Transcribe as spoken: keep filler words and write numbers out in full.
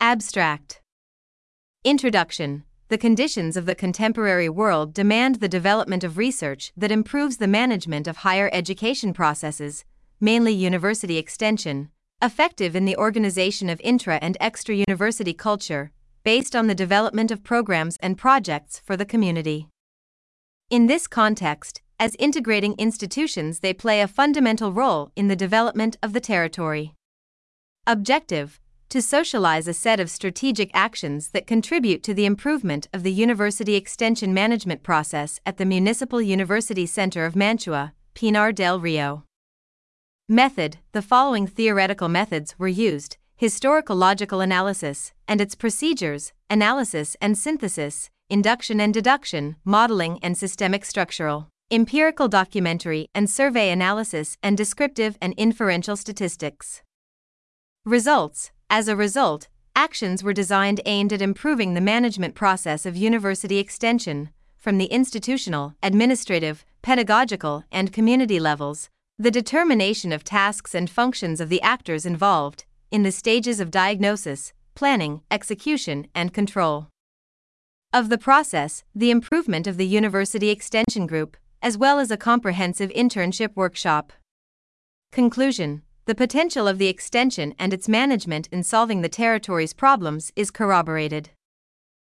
Abstract. Introduction. The conditions of the contemporary world demand the development of research that improves the management of higher education processes, mainly university extension, effective in the organization of intra- and extra-university culture, based on the development of programs and projects for the community. In this context, as integrating institutions, they play a fundamental role in the development of the territory. Objective: to socialize a set of strategic actions that contribute to the improvement of the university extension management process at the Municipal University Center of Mantua, Pinar del Rio. Method: the following theoretical methods were used: historical logical analysis and its procedures, analysis and synthesis, induction and deduction, modeling and systemic structural, empirical documentary and survey analysis, and descriptive and inferential statistics. Results: as a result, actions were designed aimed at improving the management process of university extension, from the institutional, administrative, pedagogical, and community levels, the determination of tasks and functions of the actors involved, in the stages of diagnosis, planning, execution, and control of the process, the improvement of the University Extension Group, as well as a comprehensive internship workshop. Conclusion: the potential of the extension and its management in solving the territory's problems is corroborated.